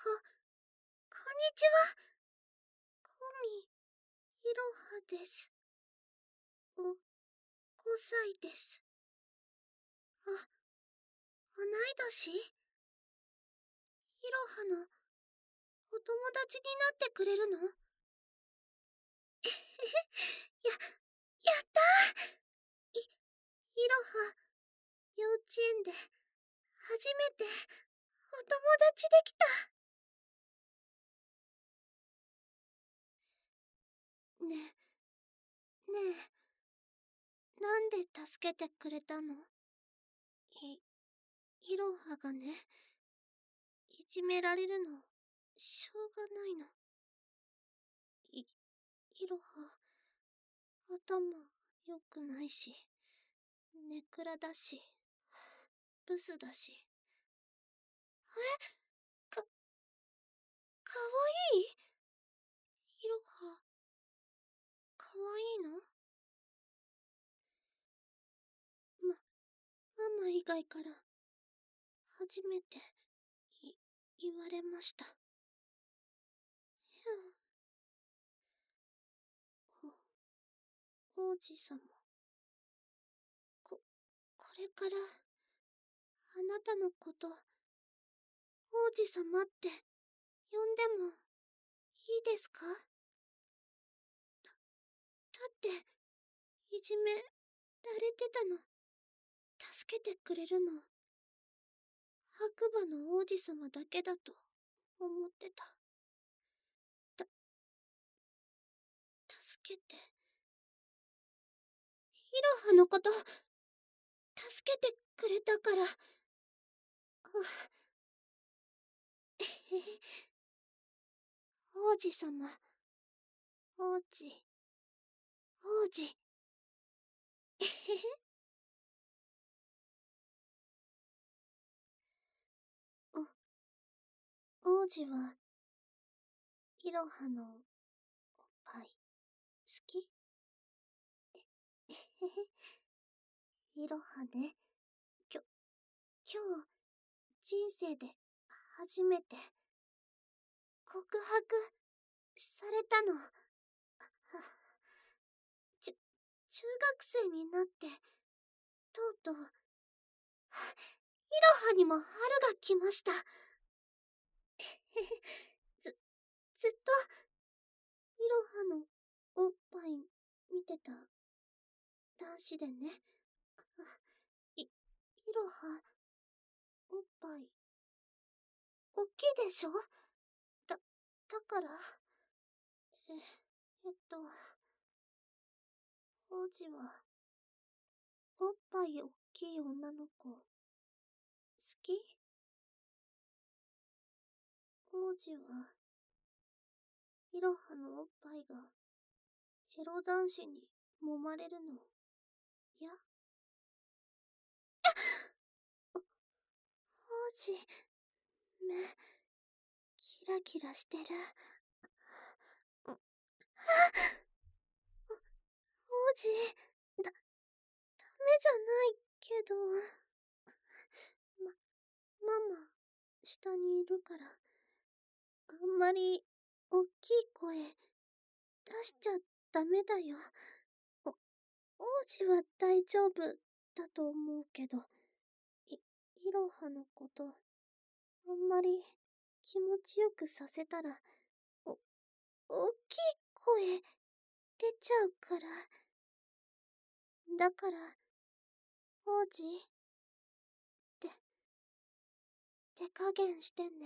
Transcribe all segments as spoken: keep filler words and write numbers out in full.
こ、こんにちは。コミ、いろはです。お、ごさいです。あ、同い年？いろはのお友達になってくれるの？や、やったー。い、いろは、幼稚園で、初めて、お友達できた。ね、ねえ、なんで助けてくれたの？い、いろはがね、いじめられるの、しょうがないの。い、いろは、頭良くないし、ネクラだし、ブスだし。え？か、かわいい？いろは、かわいいの？ま、ママ以外から、初めて、い、言われました。ひゃお、王子様。こ、これから、あなたのこと、王子様って呼んでもいいですか？だ、だって、いじめられてたの、助けてくれるの、白馬の王子様だけだと思ってた。た、助けて。いろはのこと、助けてくれたから。あ、えへへ。王子様。王子。王子。えへへ。お、王子は、いろはの、おっぱい、好き？え、えへへ。いろはね、きょ、今日、人生で、初めて、告白、されたの。ちゅ、中学生になって、とうとう、いろはにも春が来ました。えへへ。ず、ずっと、いろはの、おっぱい、見てた、男子でね。い、いろは、おっぱい、おっきいでしょ？だ、だから、え、えっと、王子は、おっぱいおっきい女の子、好き？王子は、いろはのおっぱいが、エロ男子に揉まれるの、や？王子、目、キラキラしてる。あ、王子、だ、ダメじゃないけど。ま、ママ、下にいるから、あんまり、おっきい声、出しちゃダメだよ。お、王子は大丈夫だと思うけど、い、いろはのこと、あんまり気持ちよくさせたら、お、おっきい声、出ちゃうから。だから、王子、て、手加減してね。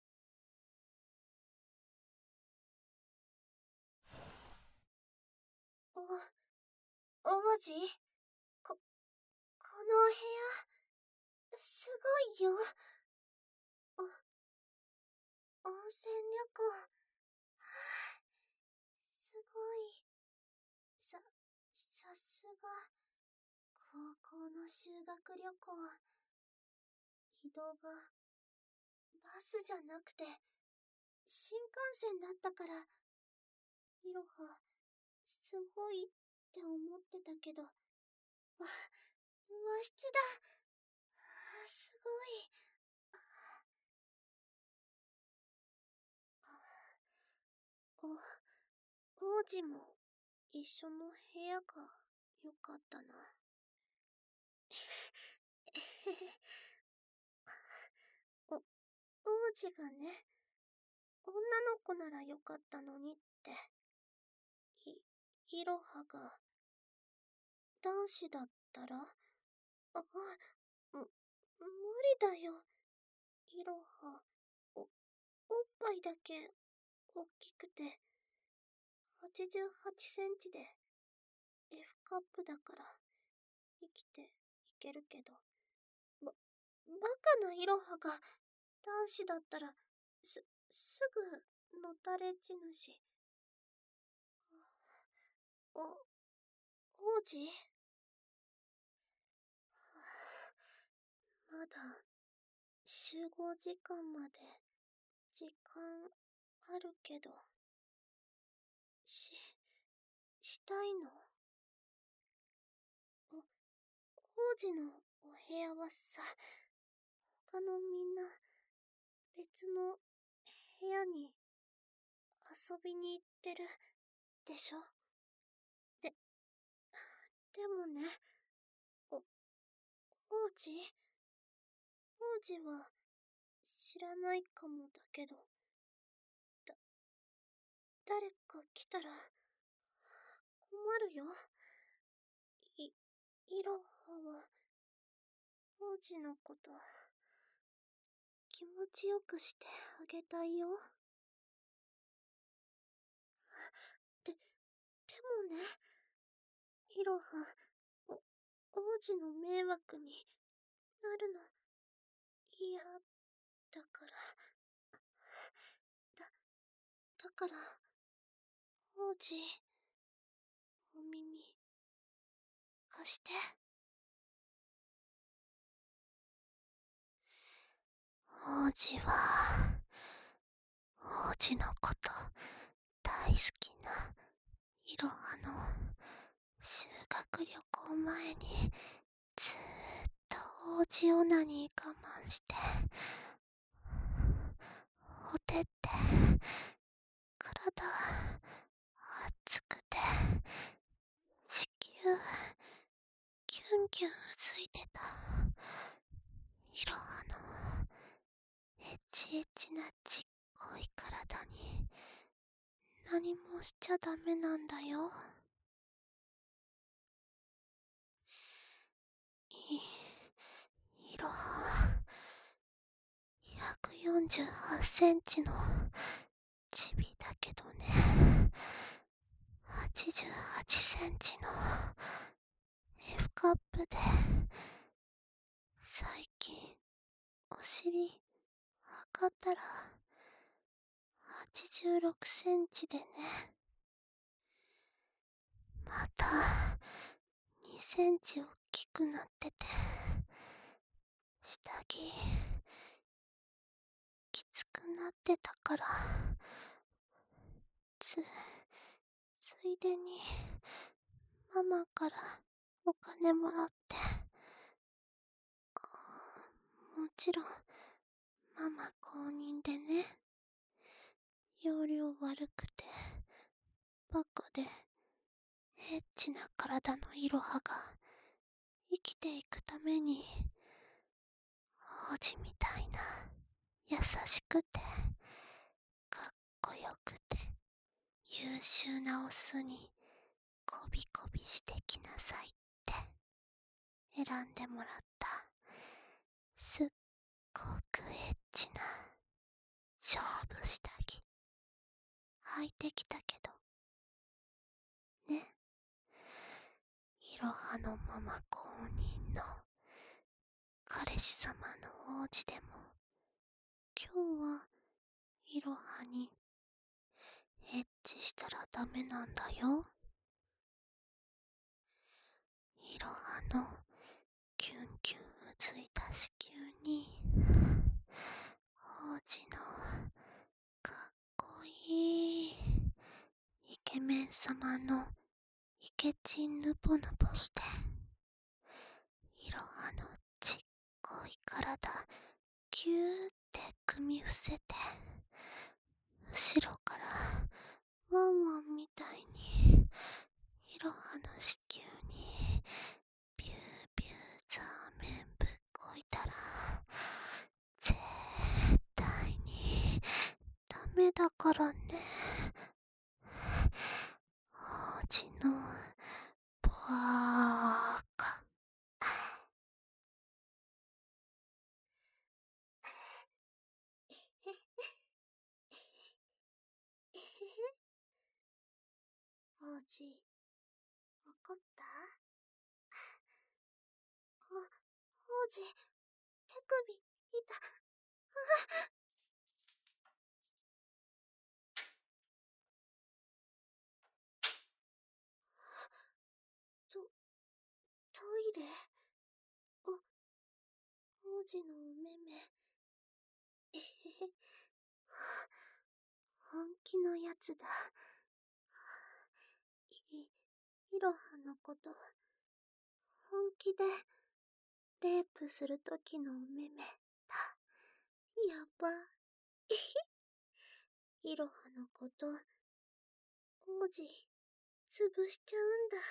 お、王子、こ、このお部屋、すごいよ。お、温泉旅行、はぁ、すごい。さ、さすが、高校の修学旅行。軌道が、バスじゃなくて、新幹線だったから、いろは、すごいって思ってたけど、わ、和室だ。すごい。 王子も一緒の部屋がよかったな。お、王子がね、女の子ならよかったのにって。い、いろはが、男子だったら、あ、む、無理だよ。いろは、お、おっぱいだけ、大きくて、はちじゅうはちセンチで、F カップだから、生きていけるけど、ば、バカないろはが、男子だったら、す、すぐ、のたれ死ぬし。お、王子まだ、集合時間まで、時間、あるけど、し、したいの？お、王子のお部屋はさ、他のみんな、別の部屋に遊びに行ってるでしょ？で、でもね、お、王子王子は知らないかもだけど、だ、誰か来たら困るよ。い、いろはは、王子のこと、気持ちよくしてあげたいよ。で、でもね、いろは、お、王子の迷惑になるの、嫌だから。だ、だから、王子、お耳、貸して。王子は、王子のこと大好きないろはの修学旅行前にずーっと王子オナニー我慢しておてって体熱くて子宮キュンキュンうずいてたいろはのエッチエッチなちっこい体に何もしちゃダメなんだよ。い、いろはひゃくよんじゅうはちセンチのチビだけどね、はちじゅうはちセンチの F カップで、最近お尻測ったらはちじゅうろくセンチでね、またにセンチ大きくなってて、下着きつくなってたから、つ、ついでにママからお金もらって、もちろんママ公認でね、容量悪くてバカでエッチな体のいろはが生きていくために、王子みたいな優しくてかっこよくて優秀なオスにこびこびしてきなさいって選んでもらったすっごくエッチな勝負下着履いてきたけどね、いろはのママ公認の彼氏様の王子でも今日はいろはにエッチしたらダメなんだよ。いろはのキュンキュンうついた子宮に王子のかっこいいイケメン様のイケチンぬぼぬぼしていろはのちっこい体ぎゅーって組み伏せて後ろからワンワンみたいにいろはの子宮にビュービューザーメンぶっこいたら絶対にダメだからね。王子のバーカ。王子、怒った？お、王子、手首、痛、あと、トイレ？お、王子のお目目。えへへ。本気のやつだ。い、いろはのこと、本気で、レイプするときのお目目だ。やば。えへ。いろはのこと、王子、潰しちゃうんだ。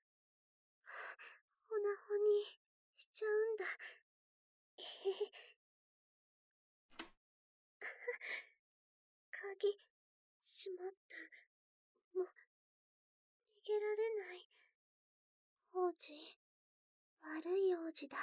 ほなほにしちゃうんだ。えへへ。鍵、しまった。もう、逃げられない。王子、悪い王子だ。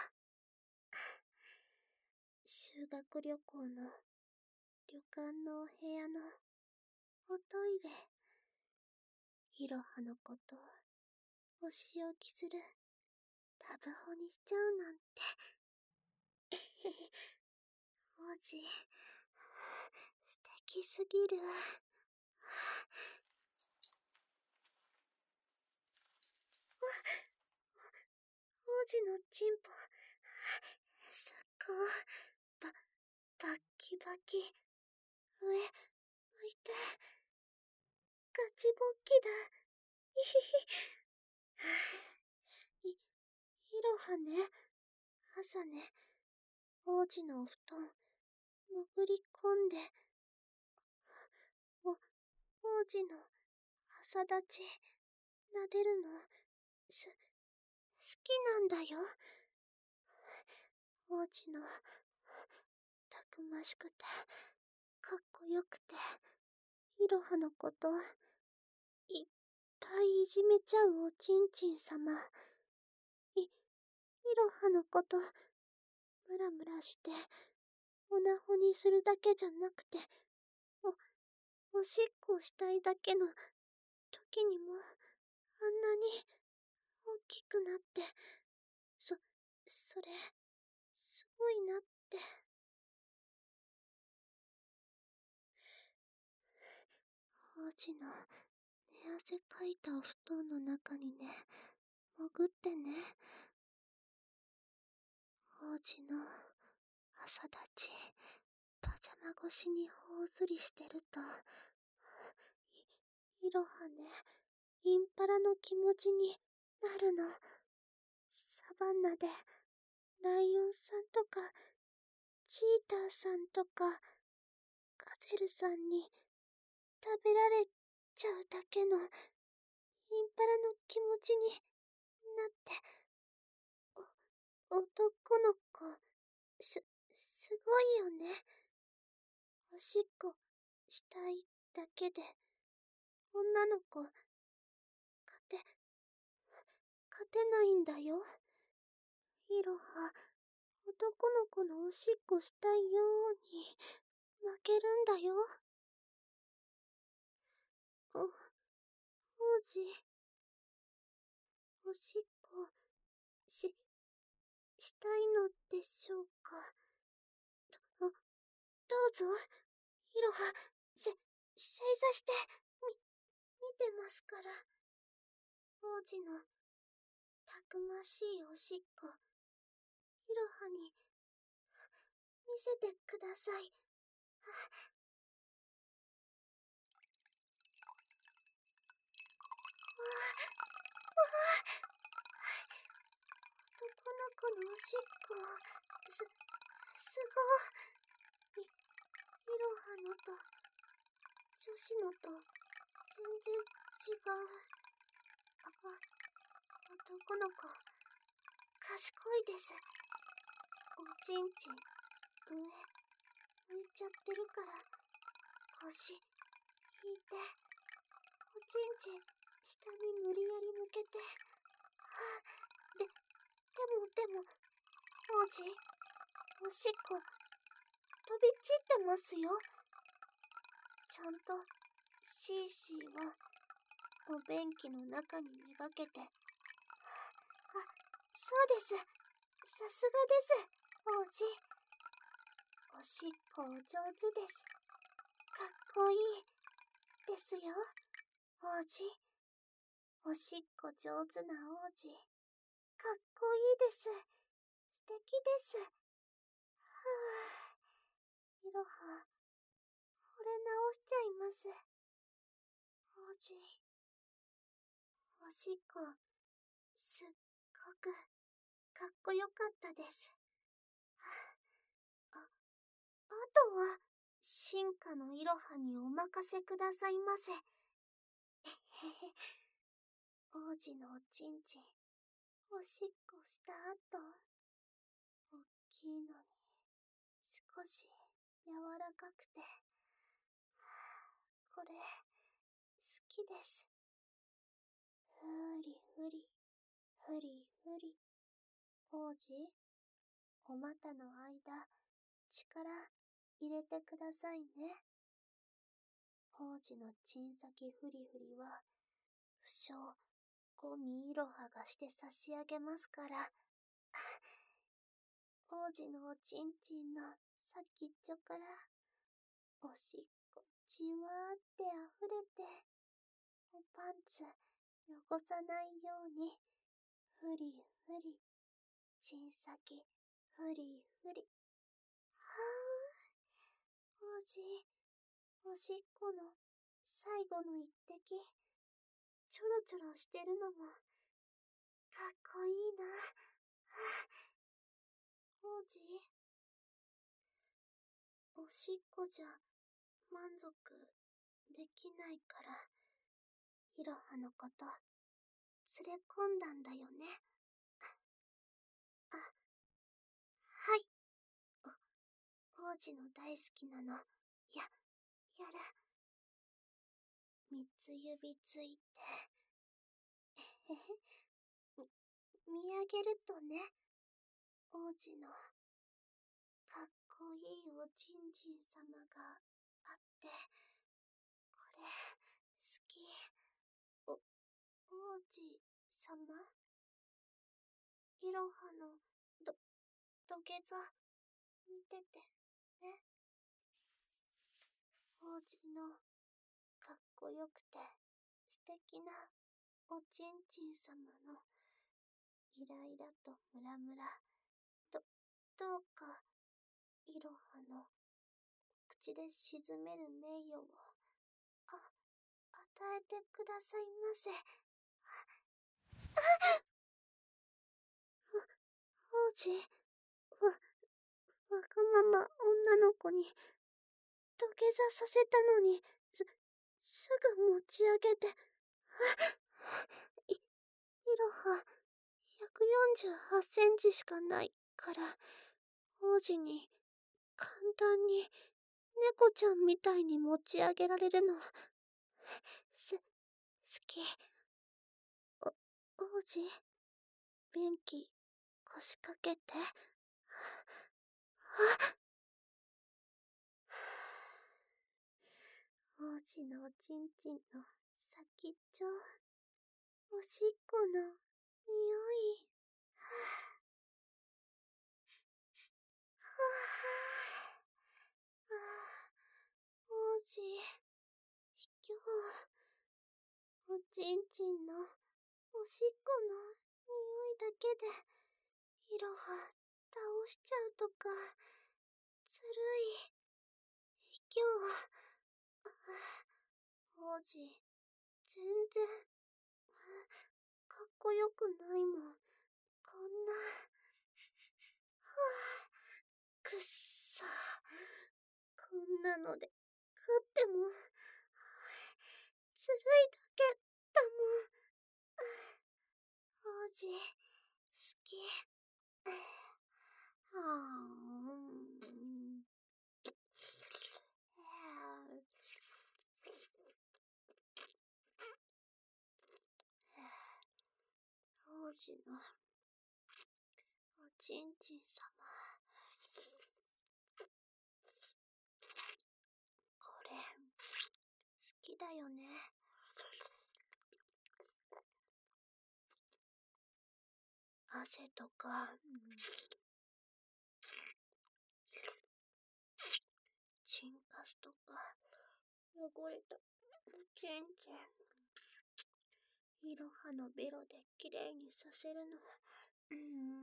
修学旅行の旅館のお部屋のおトイレ、いろはのことお仕置きするラブホにしちゃうなんて。えへへ。王子、素敵すぎる。王子のチンポ、すっごい、ば、バッキバキ、上、向いて、ガチボッキだ。いひひ。い、いろはね、朝ね、王子のお布団、潜り込んで、お、王子の朝立ち、撫でるの、す、好きなんだよ。王子の、たくましくて、かっこよくて、いろはのこと、いっぱいいじめちゃうおちんちんさま。い、いろはのこと、ムラムラして、おなほにするだけじゃなくて、お、おしっこしたいだけの時にも、あんなに大きくなって、そ、それ、すごいなって。王子の寝汗かいたお布団の中にね、潜ってね。王子の朝立ち、パジャマ越しに頬ずりしてると、い、いろはね、インパラの気持ちになるの。サバンナで、ライオンさんとか、チーターさんとか、ガゼルさんに食べられちゃうだけのインパラの気持ちになって、お、男の子、す、すごいよね。おしっこしたいだけで、女の子、勝て、勝てないんだよ。いろは、男の子のおしっこしたいように、負けるんだよ。お、王子、おしっこ、し、したいのでしょうか。ど、どうぞ、いろは、せ、正座して、み、見てますから。王子の、たくましいおしっこ、いろはに、見せてください。わあ、わあ、男の子のおしっこ、す、すごい。い、いろはのと、女子のと、 全然違う。あ、男の子、賢いです。おちんちん、上、向いちゃってるから、腰、引いて、おちんちん、下に無理やり向けて、はあ、で、でもでも、王子、おしっこ、飛び散ってますよ。ちゃんと、シーシーは、お便器の中にめがけて。あ、そうです。さすがです、王子。おしっこお上手です。かっこいい、ですよ、王子。おしっこ上手な王子。かっこいいです。素敵です。はぁ、いろは、惚れ直しちゃいます。王子。おしっこ、すっごく、かっこよかったです。あ、あとは、進化のいろはにお任せくださいませ。えへへ。王子のおちんちん、おしっこした後、おっきいのに、少し柔らかくて、これ、好きです。ふりふり、ふりふり。王子、お股の間、力入れてくださいね。王子のちんさきふりふりは、不詳、ゴミいろはがして差し上げますから。王子のおちんちんの先っちょから、おしっこじわーって溢れて、おパンツ汚さないように、ふりふり、ちんさきふりふり。はぁ、王子、おしっこの最後の一滴、ちょろちょろしてるのも、かっこいいな。はぁ、王子、おしっこじゃ満足できないから、いろはのこと、連れ込んだんだよね。あ、はい。お、王子の大好きなの、や、やる。三つ指ついて、えへへ、み、見上げるとね、王子の、かっこいいおちんちんさまがあって、これ、好き。お、王子さま、いろはの、ど、土下座、見てて、ね。王子の、かっこよくて、素敵な、おちんちんさまの、イライラとムラムラ、ど、どうか、いろはの、口で沈める名誉を、あ、与えてくださいませ。王子、わ、わがまま女の子に、土下座させたのに、す、すぐ持ち上げて、い、いろは、ひゃくよんじゅうはちセンチしかないから、王子に、簡単に、猫ちゃんみたいに持ち上げられるの、す、好き。お、王子、便器、腰掛けて。あ、王子のおちんちんの先っちょ、おしっこの匂い。はぁ、はぁ、あぁ、王子、ひきょう、おちんちんのおしっこの匂いだけで、いろは倒しちゃうとか、ずるい。ひきょう、王子、全然、かっこよくないもん。こんな、はぁ、くっそ。こんなので、勝っても、 ずるいだけだもん。王子、好き。はーん。王子のおちんちん様。これ、好きだよね。汗とか、チンカスとか、汚れたおちんちん。いろはのベロできれいにさせるの。うーん。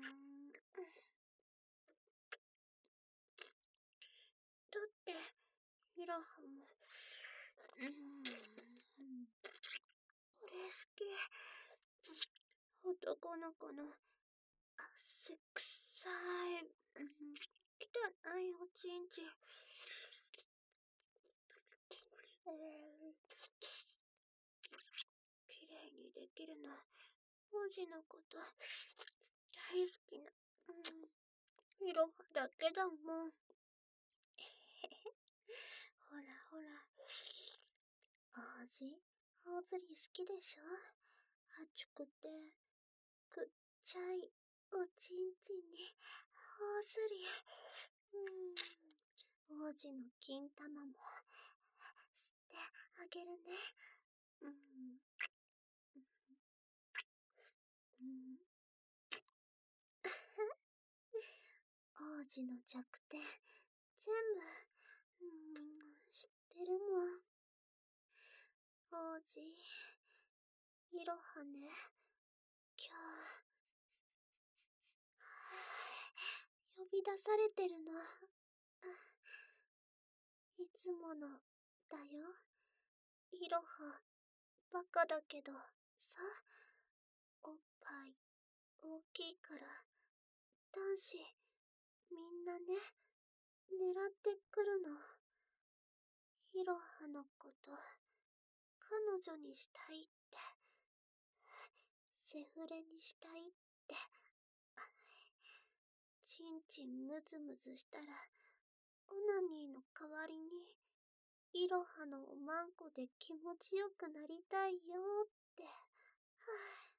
だって、いろはも、うーん。これ好き。男の子の汗臭い、汚いおちんちん。きれいにできるの、王子のこと大好きな、うん、いろはだけだもん。ほらほら、王子、ほおずり好きでしょ？熱くて、くっちゃいおちんちんに、ほおずり。うん、王子の金玉も、吸ってあげるね。うん。うん。王子の弱点、全部、うん、知ってるもん。王子、いろはね、今日、呼び出されてるの。いつもの、だよ。いろは、バカだけど、さ、おっぱい、大きいから、男子、みんなね、狙ってくるの。いろはのこと、彼女にしたいって、セフレにしたいって。ちんちんムズムズしたら、オナニーの代わりに、いろはのおまんこで気持ちよくなりたいよって。はぁ。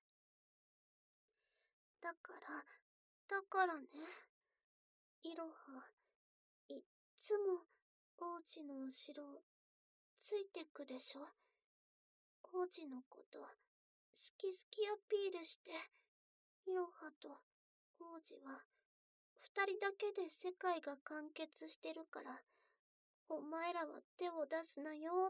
だから、だからね、いろは、いっつも王子の後ろついてくでしょ。王子のこと、好き好きアピールして、いろはと王子は、二人だけで世界が完結してるから、お前らは手を出すなよって。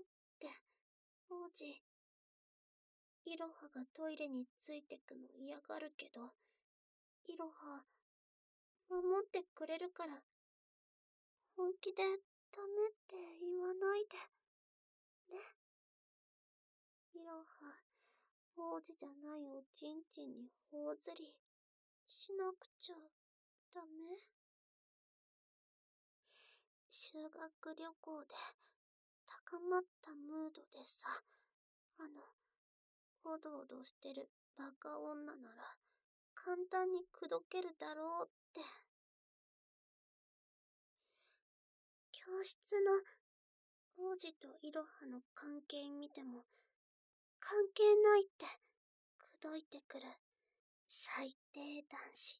王子、いろはがトイレについてくの嫌がるけど、いろは、守ってくれるから、本気でダメって言わないで。ね。いろは、王子じゃないおちんちんに頬ずりしなくちゃダメ？修学旅行で高まったムードでさ、あの、おどおどしてるバカ女なら簡単に口説けるだろうって。教室の王子といろはの関係見ても関係ないって口説いてくる最低男子。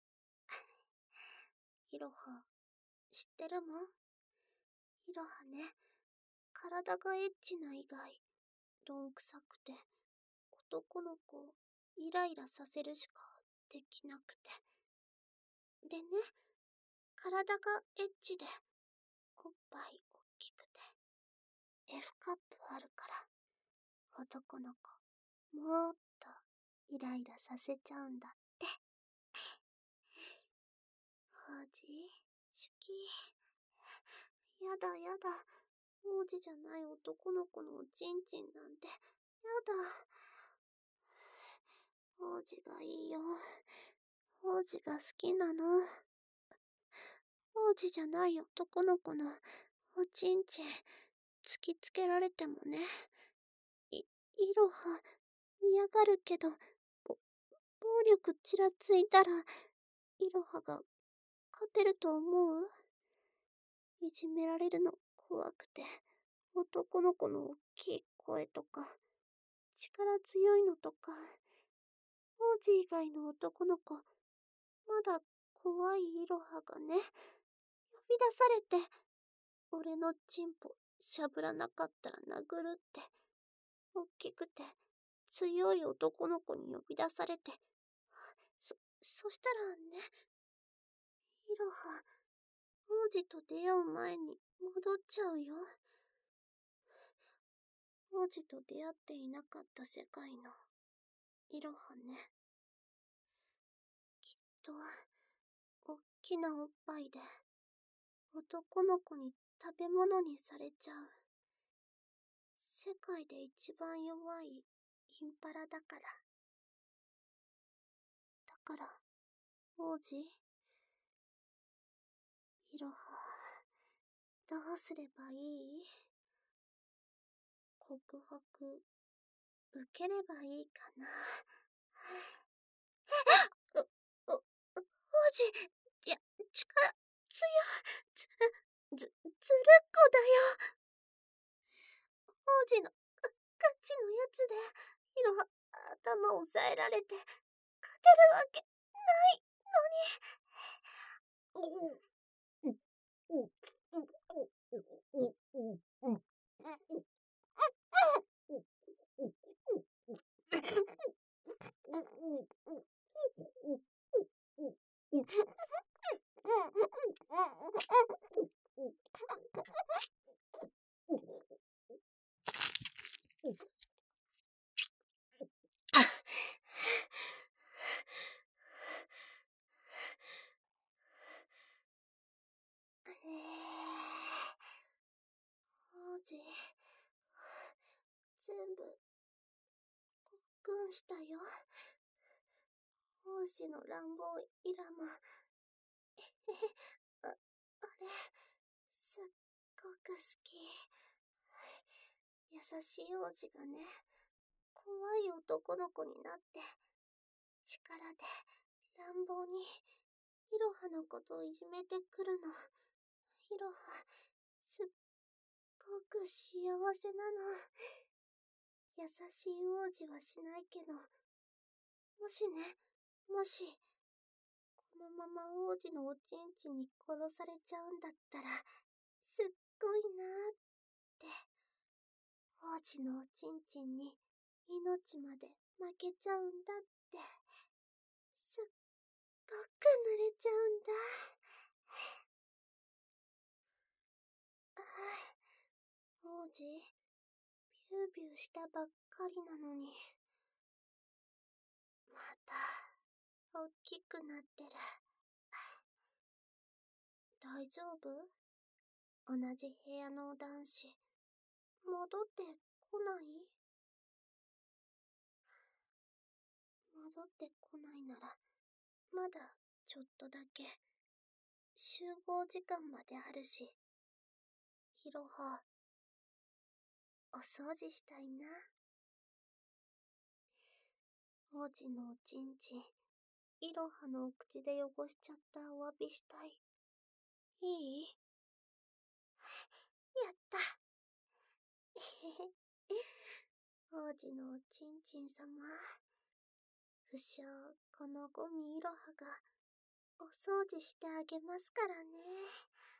いろは知ってるもん？いろはね、体がエッチな以外、どんくさくて、男の子をイライラさせるしかできなくて。でね、体がエッチで、おっぱい大きくて、F カップあるから、男の子、もっとイライラさせちゃうんだって。王子、好き。やだやだ。王子じゃない男の子のおちんちんなんて、やだ。王子がいいよ。王子が好きなの。王子じゃない男の子のおちんちん突きつけられてもね、い、 いろは、嫌がるけど、ぼ、暴力ちらついたら、いろはが勝てると思う？いじめられるの怖くて、男の子の大きい声とか、力強いのとか、王子以外の男の子、まだ怖いいろはがね、呼び出されて、俺のチンポしゃぶらなかったら殴るって、大きくて強い男の子に呼び出されて、そ、そしたらね、いろは、王子と出会う前に戻っちゃうよ。王子と出会っていなかった世界のいろはね。きっと、おっきなおっぱいで、男の子に食べ物にされちゃう。世界で一番弱いインパラだから。だから、王子、いろは、どうすればいい？告白、受ければいいかな。う、う、王子、いや、力、強、ず、ず、ずるっこだよ。王子の、ガチのやつで、いろは、頭を押さえられて、勝てるわけ、ないのに。王子、全部、ごっくんしたよ。王子の乱暴イラも、えへへ、あ、あれ、すっごく好き。優しい王子がね、怖い男の子になって、力で乱暴にいろはのことをいじめてくるの。いろは、すっごく幸せなの。優しい王子はしないけど、もしね、もし、このまま王子のおちんちんに殺されちゃうんだったら、すっごいなーって。王子のおちんちんに命まで負けちゃうんだって。すっごく濡れちゃうんだ。ああ、王子、ビュービューしたばっかりなのに。また、大きくなってる。大丈夫？同じ部屋の男子、戻ってこない？戻ってこないなら、まだちょっとだけ、集合時間まであるし、いろは、お掃除したいな。王子のおちんちん、いろはのお口で汚しちゃったお詫びしたい。いい？やった。王子のおちんちん様、不詳、このゴミいろはが、お掃除してあげますからね。